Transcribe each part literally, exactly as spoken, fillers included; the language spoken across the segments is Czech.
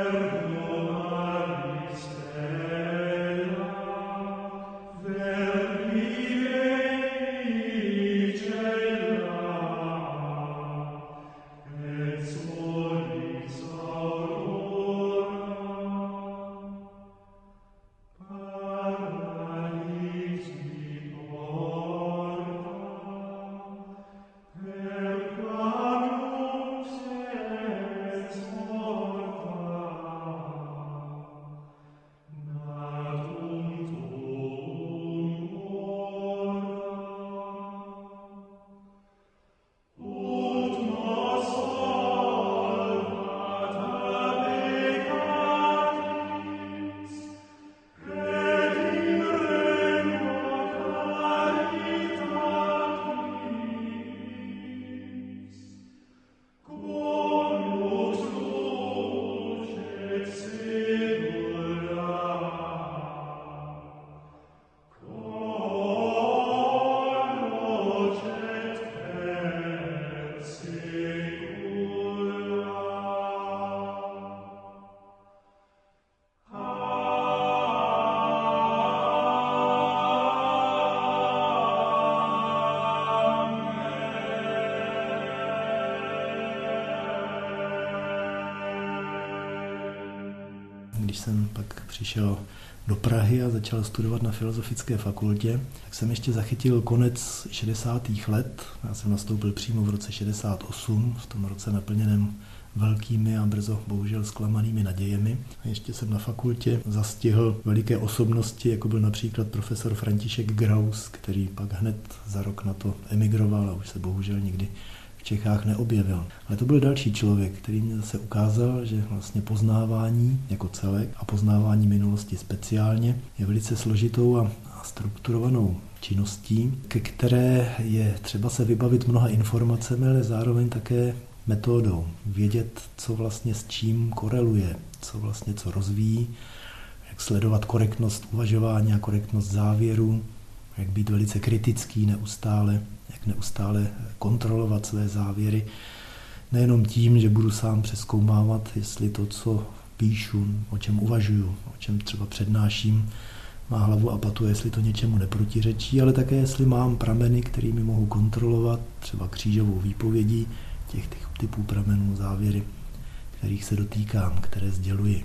Když jsem pak přišel do Prahy a začal studovat na Filozofické fakultě, tak jsem ještě zachytil konec šedesátých let. Já jsem nastoupil přímo v roce šedesát osm, v tom roce naplněném velkými a brzo bohužel zklamanými nadějemi. A ještě jsem na fakultě zastihl veliké osobnosti, jako byl například profesor František Graus, který pak hned za rok na to emigroval a už se bohužel nikdy v Čechách neobjevil. Ale to byl další člověk, který mě zase ukázal, že vlastně poznávání jako celek a poznávání minulosti speciálně je velice složitou a strukturovanou činností, ke které je třeba se vybavit mnoha informacemi, ale zároveň také metodou. Vědět, co vlastně s čím koreluje, co vlastně co rozvíjí, jak sledovat korektnost uvažování a korektnost závěru, jak být velice kritický neustále, jak neustále kontrolovat své závěry. Nejenom tím, že budu sám přezkoumávat, jestli to, co píšu, o čem uvažuju, o čem třeba přednáším, má hlavu a patu, jestli to něčemu neprotiřečí, ale také jestli mám prameny, kterými mohu kontrolovat, třeba křížovou výpovědí těch typů pramenů, závěry, kterých se dotýkám, které sděluji.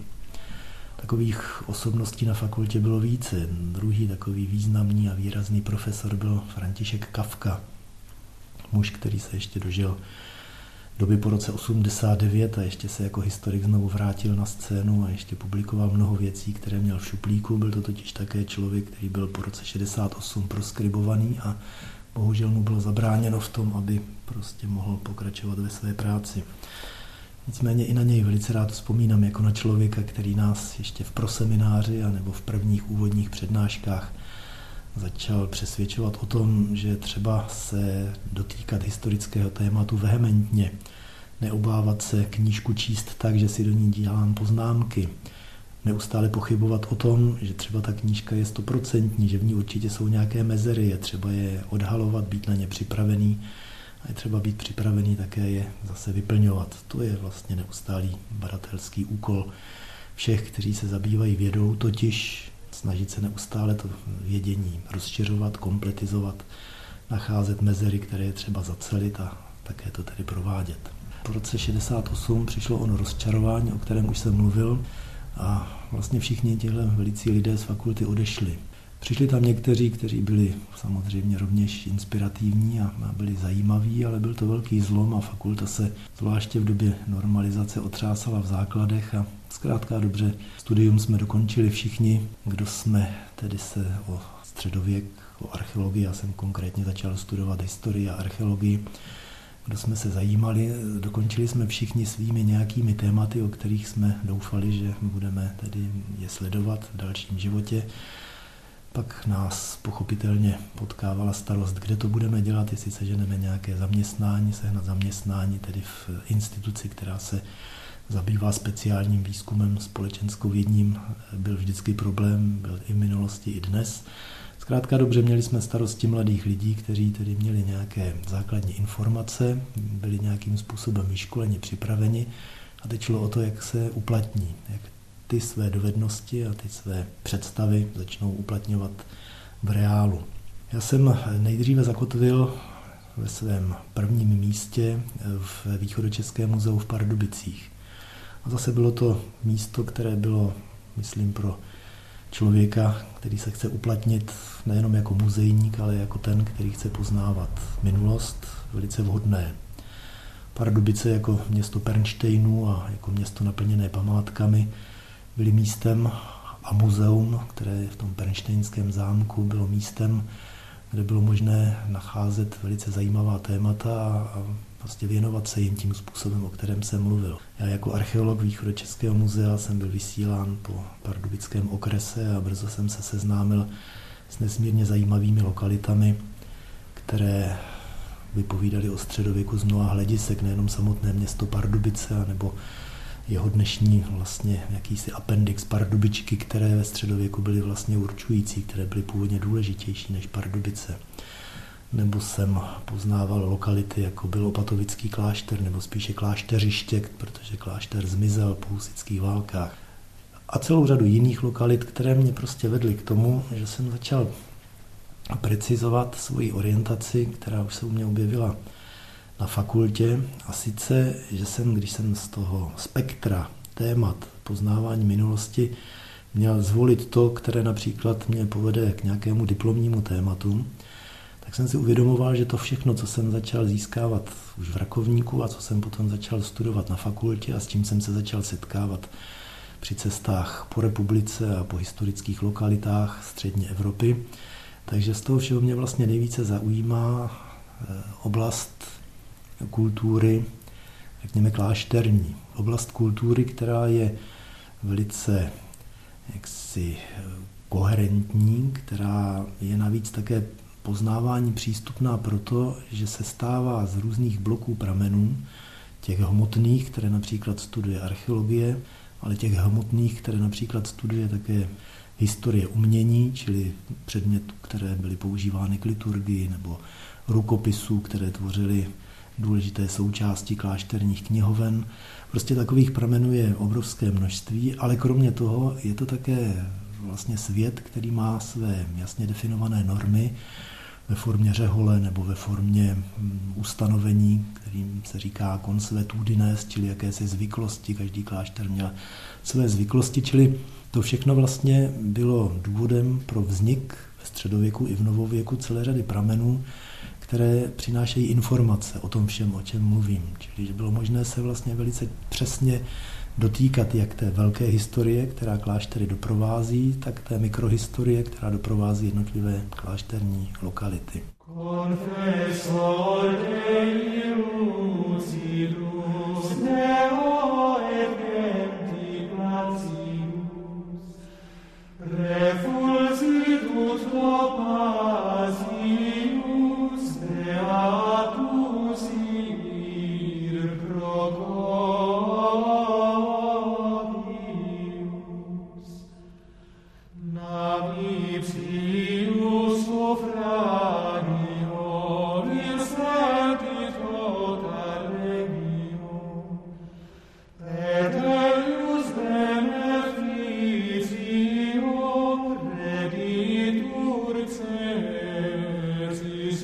Takových osobností na fakultě bylo více. Druhý takový významný a výrazný profesor byl František Kafka, muž, který se ještě dožil doby po roce osmdesát devět a ještě se jako historik znovu vrátil na scénu a ještě publikoval mnoho věcí, které měl v šuplíku. Byl to totiž také člověk, který byl po roce šedesát osm proskribovaný a bohužel mu bylo zabráněno v tom, aby prostě mohl pokračovat ve své práci. Nicméně i na něj velice rád vzpomínám jako na člověka, který nás ještě v prosemináři a nebo v prvních úvodních přednáškách začal přesvědčovat o tom, že třeba se dotýkat historického tématu vehementně, neobávat se knížku číst tak, že si do ní dělám poznámky, neustále pochybovat o tom, že třeba ta knížka je stoprocentní, že v ní určitě jsou nějaké mezery, je třeba je odhalovat, být na ně připravený a je třeba být připravený také je zase vyplňovat. To je vlastně neustálý badatelský úkol všech, kteří se zabývají vědou, totiž snažit se neustále to vědění rozšiřovat, kompletizovat, nacházet mezery, které je třeba zacelit a také to tedy provádět. Po roce šedesát osm přišlo ono rozčarování, o kterém už jsem mluvil, a vlastně všichni tihle velicí lidé z fakulty odešli. Přišli tam někteří, kteří byli samozřejmě rovněž inspirativní a byli zajímaví, ale byl to velký zlom a fakulta se zvláště v době normalizace otřásala v základech a zkrátka dobře studium jsme dokončili všichni, kdo jsme tedy se o středověk, o archeologii, já jsem konkrétně začal studovat historii a archeologii, kdo jsme se zajímali, dokončili jsme všichni svými nějakými tématy, o kterých jsme doufali, že budeme tedy je sledovat v dalším životě. Pak nás pochopitelně potkávala starost, kde to budeme dělat, jestli seženeme nějaké zaměstnání, sehnat zaměstnání, tedy v instituci, která se zabývá speciálním výzkumem společenskovědním, byl vždycky problém, byl i v minulosti, i dnes. Zkrátka dobře, měli jsme starosti mladých lidí, kteří tedy měli nějaké základní informace, byli nějakým způsobem vyškoleni, připraveni A teď šlo o to, jak se uplatní, jak ty své dovednosti a ty své představy začnou uplatňovat v reálu. Já jsem nejdříve zakotvil ve svém prvním místě v Východočeském muzeu v Pardubicích. A zase bylo to místo, které bylo, myslím, pro člověka, který se chce uplatnit nejenom jako muzejník, ale jako ten, který chce poznávat minulost, velice vhodné. Pardubice jako město Pernštejnů a jako město naplněné památkami byly místem a muzeum, které je v tom Pernštejnském zámku, bylo místem, kde bylo možné nacházet velice zajímavá témata a vlastně věnovat se jim tím způsobem, o kterém jsem mluvil. Já jako archeolog Východočeského muzea jsem byl vysílán po pardubickém okrese a brzo jsem se seznámil s nesmírně zajímavými lokalitami, které vypovídaly o středověku z mnoha hledisek, nejenom samotné město Pardubice, nebo jeho dnešní vlastně jakýsi appendix Pardubičky, které ve středověku byly vlastně určující, které byly původně důležitější než Pardubice. Nebo jsem poznával lokality, jako byl Opatovický klášter, nebo spíše klášteřiště, protože klášter zmizel po husitských válkách. A celou řadu jiných lokalit, které mě prostě vedly k tomu, že jsem začal precizovat svoji orientaci, která už se u mě objevila na fakultě. A sice, že jsem, když jsem z toho spektra témat poznávání minulosti měl zvolit to, které například mě povede k nějakému diplomnímu tématu, tak jsem si uvědomoval, že to všechno, co jsem začal získávat už v Rakovníku a co jsem potom začal studovat na fakultě a s čím jsem se začal setkávat při cestách po republice a po historických lokalitách střední Evropy, takže z toho všeho mě vlastně nejvíce zaujímá oblast kultury, řekněme klášterní. Oblast kultury, která je velice jaksi koherentní, která je navíc také poznávání přístupná proto, že se stává z různých bloků pramenů, těch hmotných, které například studuje archeologie, ale těch hmotných, které například studuje také historie umění, čili předmětů, které byly používány k liturgii, nebo rukopisů, které tvořily důležité součásti klášterních knihoven. Prostě takových pramenů je obrovské množství, ale kromě toho je to také vlastně svět, který má své jasně definované normy ve formě řehole nebo ve formě ustanovení, kterým se říká consuetudines, čili jakési zvyklosti. Každý klášter měl své zvyklosti, čili to všechno vlastně bylo důvodem pro vznik ve středověku i v novověku celé řady pramenů, které přinášejí informace o tom všem, o čem mluvím. Čili že bylo možné se vlastně velice přesně dotýkat jak té velké historie, která kláštery doprovází, tak té mikrohistorie, která doprovází jednotlivé klášterní lokality. Confessor Dei lucidus Deo et genti placidus refulsitus topasius beatus ir procopius navipsius suffragio in sanctitota regio et eius beneficio preditur excelsis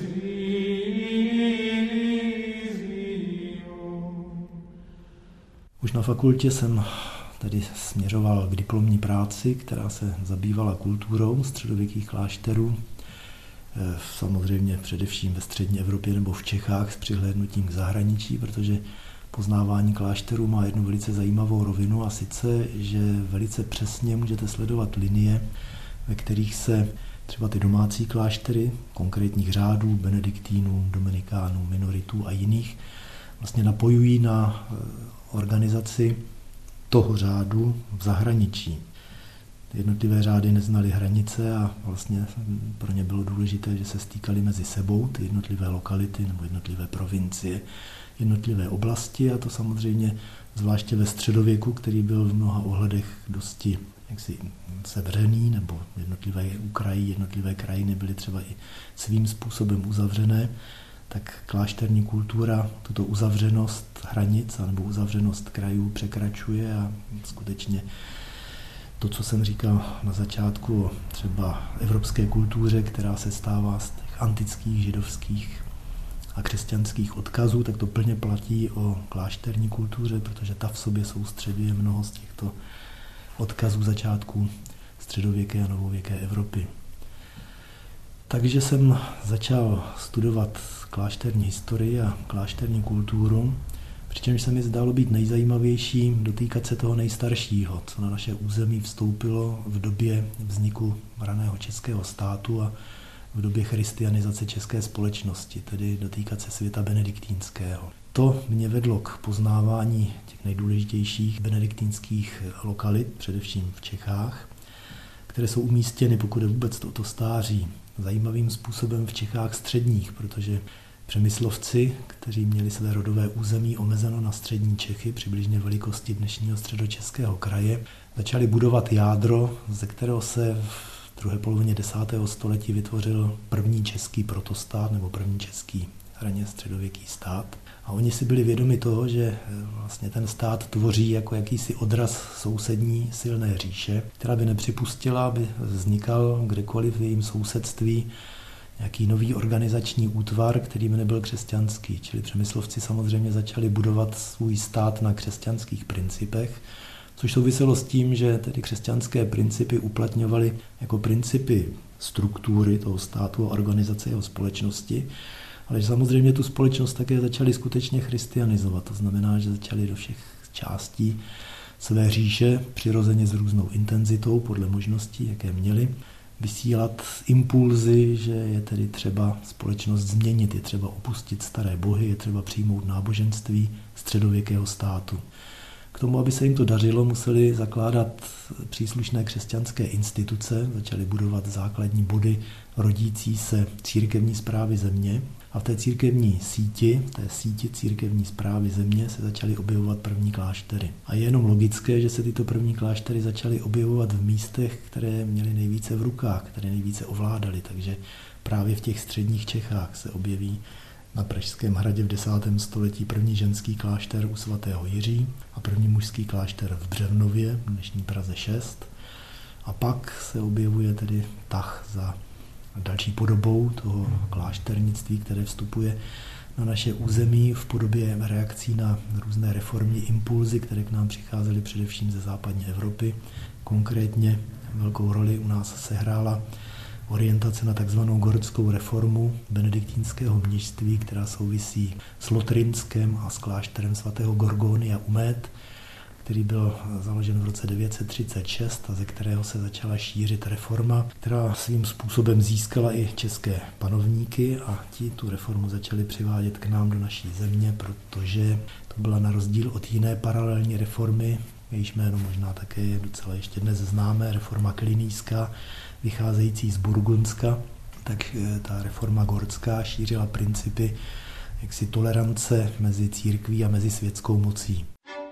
visio. Už na fakultě jsem tedy směřoval k diplomní práci, která se zabývala kulturou středověkých klášterů, samozřejmě především ve střední Evropě nebo v Čechách s přihlédnutím k zahraničí, protože poznávání klášterů má jednu velice zajímavou rovinu a sice, že velice přesně můžete sledovat linie, ve kterých se třeba ty domácí kláštery konkrétních řádů, benediktínů, dominikánů, minoritů a jiných vlastně napojují na organizaci toho řádu v zahraničí. Jednotlivé řády neznaly hranice a vlastně pro ně bylo důležité, že se stýkaly mezi sebou ty jednotlivé lokality nebo jednotlivé provincie, jednotlivé oblasti a to samozřejmě zvláště ve středověku, který byl v mnoha ohledech dosti jaksi sevřený, nebo jednotlivé úkraji, jednotlivé krajiny byly třeba i svým způsobem uzavřené, tak klášterní kultura tuto uzavřenost hranic nebo uzavřenost krajů překračuje a skutečně to, co jsem říkal na začátku o třeba evropské kultuře, která se stává z těch antických, židovských a křesťanských odkazů, tak to plně platí o klášterní kultuře, protože ta v sobě soustředuje mnoho z těchto odkazů začátků středověké a novověké Evropy. Takže jsem začal studovat klášterní historii a klášterní kulturu, přičemž se mi zdálo být nejzajímavější dotýkat se toho nejstaršího, co na naše území vstoupilo v době vzniku raného českého státu a v době christianizace české společnosti, tedy dotýkat se světa benediktínského. To mě vedlo k poznávání těch nejdůležitějších benediktínských lokalit, především v Čechách, které jsou umístěny, pokud je vůbec toto stáří, zajímavým způsobem v Čechách středních, protože Přemyslovci, kteří měli své rodové území omezeno na střední Čechy, přibližně velikosti dnešního středočeského kraje, začali budovat jádro, ze kterého se v druhé polovině desátého století vytvořil první český protostát nebo první český raně středověký stát. A oni si byli vědomi toho, že vlastně ten stát tvoří jako jakýsi odraz sousední silné říše, která by nepřipustila, aby vznikal kdekoliv v jejím sousedství nějaký nový organizační útvar, který by nebyl křesťanský. Čili Přemyslovci samozřejmě začali budovat svůj stát na křesťanských principech, což souviselo s tím, že tedy křesťanské principy uplatňovaly jako principy struktury toho státu a organizace jeho společnosti, ale že samozřejmě tu společnost také začali skutečně christianizovat. To znamená, že začali do všech částí své říše, přirozeně s různou intenzitou, podle možností, jaké měli, vysílat impulzy, že je tedy třeba společnost změnit, je třeba opustit staré bohy, je třeba přijmout náboženství středověkého státu. K tomu, aby se jim to dařilo, museli zakládat příslušné křesťanské instituce, začali budovat základní body rodící se církevní správy země a v té církevní síti, té síti církevní správy země se začaly objevovat první kláštery. A je jenom logické, že se tyto první kláštery začaly objevovat v místech, které měly nejvíce v rukách, které nejvíce ovládaly, takže právě v těch středních Čechách se objeví na Pražském hradě v desátém století první ženský klášter u svatého Jiří a první mužský klášter v Břevnově, dnešní Praze šest. A pak se objevuje tedy tah za další podobou toho klášternictví, které vstupuje na naše území v podobě reakcí na různé reformní impulzy, které k nám přicházely především ze západní Evropy. Konkrétně velkou roli u nás sehrála orientace na takzvanou gordskou reformu benediktínského mnišství, která souvisí s Lotrinskem a s klášterem svatého Gorgonia u Mét, který byl založen v roce devět set třicet šest a ze kterého se začala šířit reforma, která svým způsobem získala i české panovníky a ti tu reformu začali přivádět k nám do naší země, protože to byla na rozdíl od jiné paralelní reformy, jejíž jméno možná také je docela ještě dnes známé, reforma klinijská, vycházející z Burgundska, tak ta reforma gordská šířila principy jaksi tolerance mezi církví a mezi světskou mocí.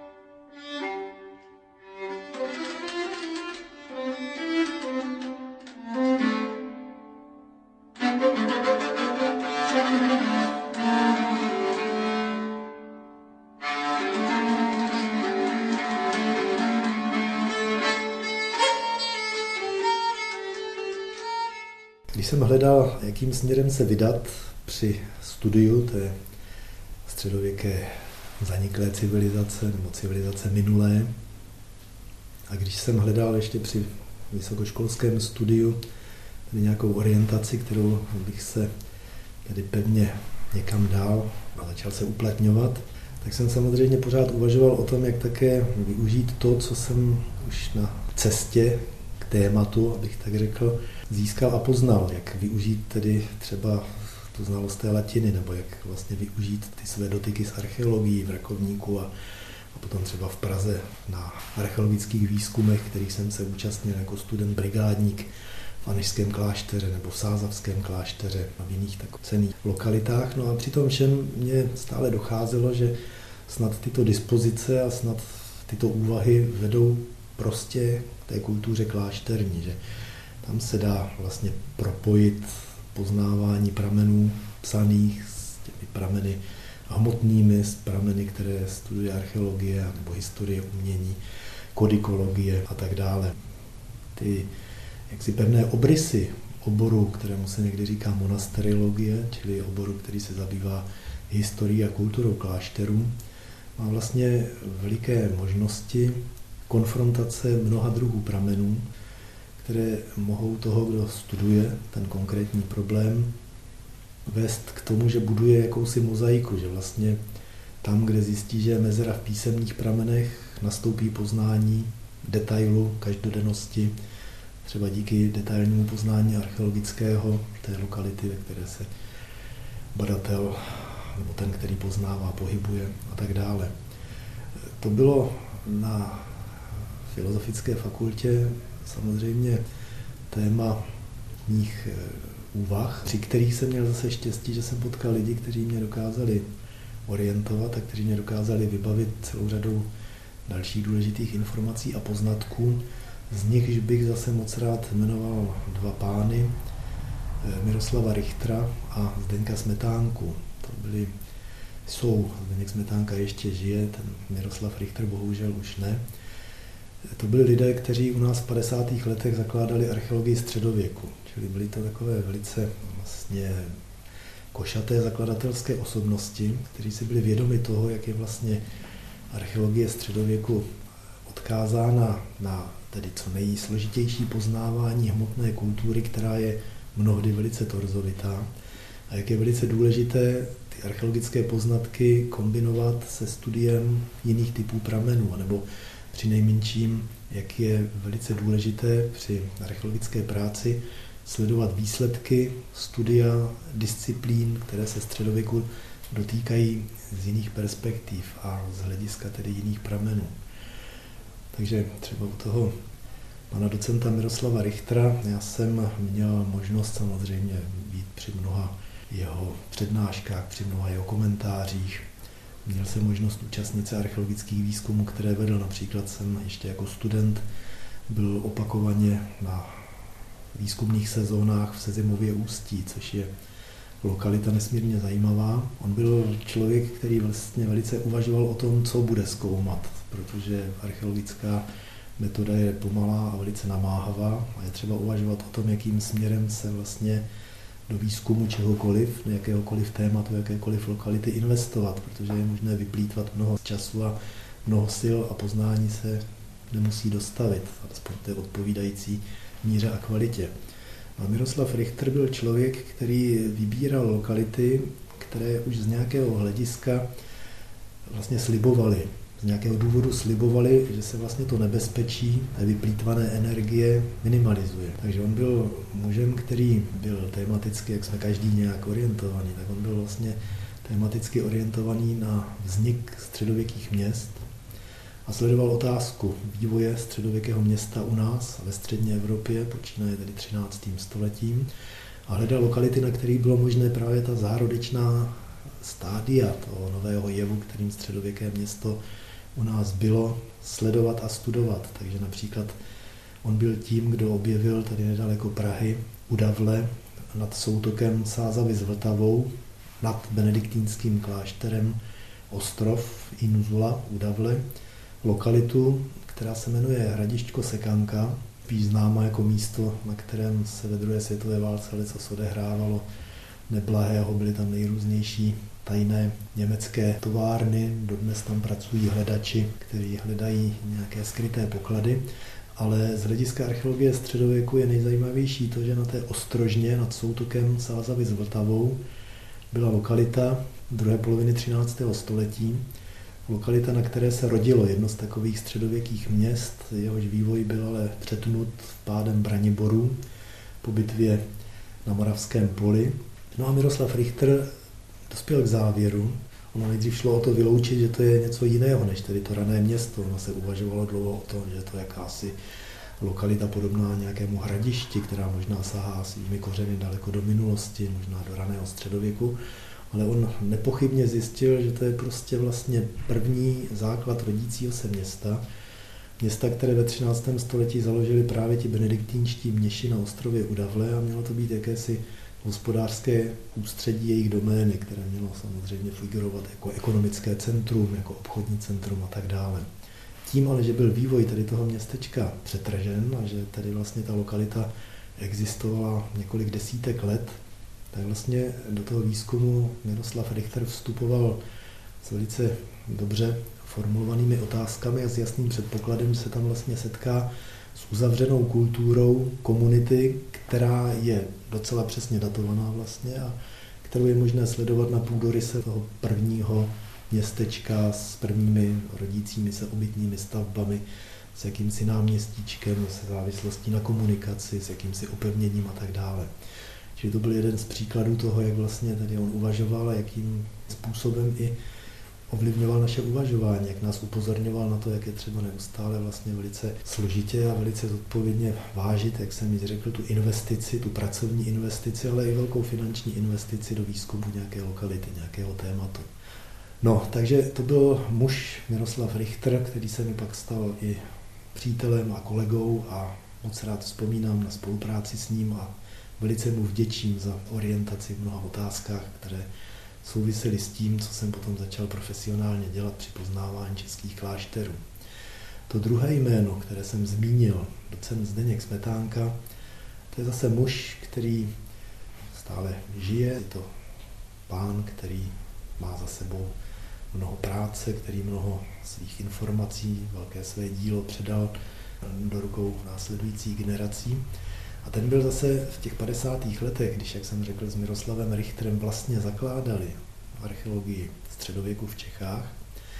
Když jsem hledal, jakým směrem se vydat při studiu té středověké zaniklé civilizace nebo civilizace minulé, a když jsem hledal ještě při vysokoškolském studiu tedy nějakou orientaci, kterou bych se tedy pevně někam dal a začal se uplatňovat, tak jsem samozřejmě pořád uvažoval o tom, jak také využít to, co jsem už na cestě k tématu, abych tak řekl, získal a poznal, jak využít tedy třeba tu znalost té latiny, nebo jak vlastně využít ty své dotyky s archeologií v Rakovníku a, a potom třeba v Praze na archeologických výzkumech, kterých jsem se účastnil jako student brigádník v Anežském klášteře nebo v Sázavském klášteře a v jiných tak cenných lokalitách. No a při tom všem mě stále docházelo, že snad tyto dispozice a snad tyto úvahy vedou prostě k té kultuře klášterní, že tam se dá vlastně propojit poznávání pramenů psaných s těmi prameny hmotnými, s prameny, které studuje archeologie nebo historie umění, kodikologie a tak dále. Ty jaksi pevné obrysy oboru, kterému se někdy říká monasteriologie, čili oboru, který se zabývá historií a kulturou klášterů, má vlastně veliké možnosti konfrontace mnoha druhů pramenů, které mohou toho, kdo studuje ten konkrétní problém, vést k tomu, že buduje jakousi mozaiku, že vlastně tam, kde zjistí, že je mezera v písemných pramenech, nastoupí poznání detailu každodennosti, třeba díky detailnímu poznání archeologického té lokality, ve které se badatel nebo ten, který poznává, pohybuje a tak dále. To bylo na Filozofické fakultě samozřejmě téma mých úvah, při kterých jsem měl zase štěstí, že jsem potkal lidi, kteří mě dokázali orientovat a kteří mě dokázali vybavit celou řadou dalších důležitých informací a poznatků. Z nichž bych zase moc rád jmenoval dva pány, Miroslava Richtera a Zdeňka Smetánku. To byli, jsou, Zdeněk Smetánka ještě žije, ten Miroslav Richter bohužel už ne. To byli lidé, kteří u nás v padesátých letech zakládali archeologii středověku, čili byli to takové velice vlastně košaté zakladatelské osobnosti, kteří si byli vědomi toho, jak je vlastně archeologie středověku odkázána na tedy co nejsložitější poznávání hmotné kultury, která je mnohdy velice torzovitá, a jak je velice důležité ty archeologické poznatky kombinovat se studiem jiných typů pramenů, nebo přinejmenším, jak je velice důležité při archeologické práci sledovat výsledky studia disciplín, které se středověku dotýkají z jiných perspektiv a z hlediska tedy jiných pramenů. Takže třeba u toho pana docenta Miroslava Richtera já jsem měl možnost samozřejmě být při mnoha jeho přednáškách, při mnoha jeho komentářích. Měl jsem možnost účastnit se archeologických výzkumů, které vedl. Například jsem ještě jako student byl opakovaně na výzkumných sezónách v Sezimově Ústí, což je lokalita nesmírně zajímavá. On byl člověk, který vlastně velice uvažoval o tom, co bude zkoumat, protože archeologická metoda je pomalá a velice namáhavá a je třeba uvažovat o tom, jakým směrem se vlastně do výzkumu čehokoliv, do jakéhokoliv tématu, jakékoliv lokality investovat, protože je možné vyplýtvat mnoho času a mnoho sil a poznání se nemusí dostavit, alespoň té odpovídající míře a kvalitě. A Miroslav Richter byl člověk, který vybíral lokality, které už z nějakého hlediska vlastně slibovaly, z nějakého důvodu slibovali, že se vlastně to nebezpečí té vyplýtvané energie minimalizuje. Takže on byl mužem, který byl tematicky, jak jsme každý nějak orientovaný, tak on byl vlastně tematicky orientovaný na vznik středověkých měst a sledoval otázku vývoje středověkého města u nás ve střední Evropě, počínaje tedy třináctým stoletím, a hledal lokality, na kterých bylo možné právě ta zárodečná stádia toho nového jevu, kterým středověké město u nás bylo, sledovat a studovat. Takže například on byl tím, kdo objevil tady nedaleko Prahy u Davle nad soutokem Sázavy s Vltavou, nad benediktínským klášterem Ostrov Inzula u Davle, lokalitu, která se jmenuje Hradišťko Sekanka, spíš známá jako místo, na kterém se ve druhé světové válce leco odehrávalo neblahého, byly tam nejrůznější tajné německé továrny, dodnes tam pracují hledači, kteří hledají nějaké skryté poklady, ale z hlediska archeologie středověku je nejzajímavější to, že na té ostrožně nad soutokem Sázavy s Vltavou byla lokalita druhé poloviny třináctého století, lokalita, na které se rodilo jedno z takových středověkých měst, jehož vývoj byl ale přetnut pádem Braniborů po bitvě na Moravském poli. No a Miroslav Richter dospěl k závěru. Ono nejdřív šlo o to vyloučit, že to je něco jiného, než tedy to rané město. Ono se uvažovalo dlouho o tom, že to je jakási lokalita podobná nějakému hradišti, která možná sahá svými kořeny daleko do minulosti, možná do raného středověku. Ale on nepochybně zjistil, že to je prostě vlastně první základ rodícího se města. Města, které ve třináctém století založili právě ti benediktínští mniši na ostrově u Davle, a mělo to být jakési hospodářské ústředí jejich domény, které mělo samozřejmě figurovat jako ekonomické centrum, jako obchodní centrum a tak dále. Tím ale, že byl vývoj tady toho městečka přetržen a že tady vlastně ta lokalita existovala několik desítek let, tak vlastně do toho výzkumu Miroslav Richter vstupoval s velice dobře formulovanými otázkami a s jasným předpokladem, že se tam vlastně setká s uzavřenou kulturou komunity, která je docela přesně datovaná vlastně a kterou je možné sledovat na půdoryse toho prvního městečka s prvními rodícími se obytnými stavbami, s jakýmsi náměstíčkem, se závislostí na komunikaci, s jakýmsi opevněním a tak dále. Čili to byl jeden z příkladů toho, jak vlastně tady on uvažoval a jakým způsobem i ovlivňoval naše uvažování, jak nás upozorňoval na to, jak je třeba neustále vlastně velice složitě a velice zodpovědně vážit, jak jsem již řekl, tu investici, tu pracovní investici, ale i velkou finanční investici do výzkumu nějaké lokality, nějakého tématu. No, takže to byl muž Miroslav Richter, který se mi pak stal i přítelem a kolegou a moc rád vzpomínám na spolupráci s ním a velice mu vděčím za orientaci v mnoha otázkách, které souvisely s tím, co jsem potom začal profesionálně dělat při poznávání českých klášterů. To druhé jméno, které jsem zmínil, docent Zdeněk Smetánka, to je zase muž, který stále žije, je to pán, který má za sebou mnoho práce, který mnoho svých informací, velké své dílo předal do rukou následujících generací. A ten byl zase v těch padesátých letech, když, jak jsem řekl, s Miroslavem Richterem vlastně zakládali archeologii středověku v Čechách,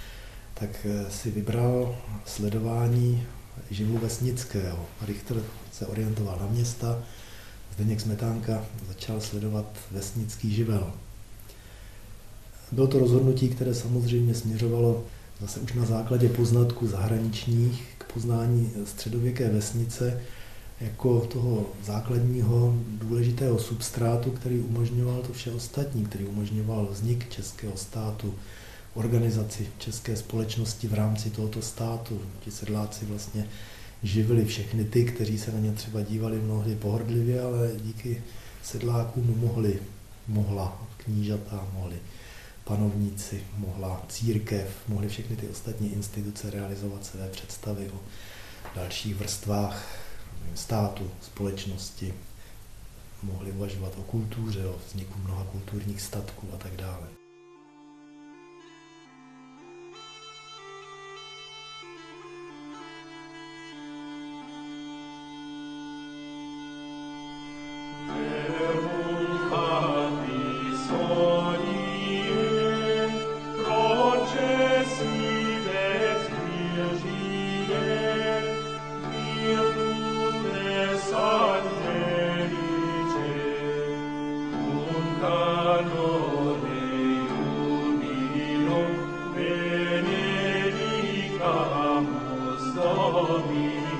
tak si vybral sledování živu vesnického. Richter se orientoval na města, Zdeněk Smetánka začal sledovat vesnický živel. Bylo to rozhodnutí, které samozřejmě směřovalo zase už na základě poznatků zahraničních k poznání středověké vesnice jako toho základního důležitého substrátu, který umožňoval to vše ostatní, který umožňoval vznik českého státu, organizaci české společnosti v rámci tohoto státu. Ti sedláci vlastně živili všechny ty, kteří se na ně třeba dívali mnohdy pohrdlivě, ale díky sedlákům mohli, mohla knížata, mohli panovníci, mohla církev, mohly všechny ty ostatní instituce realizovat své představy o dalších vrstvách státu, společnosti, mohli uvažovat o kultuře, o vzniku mnoha kulturních statků a tak dále. Benedicamus Domini.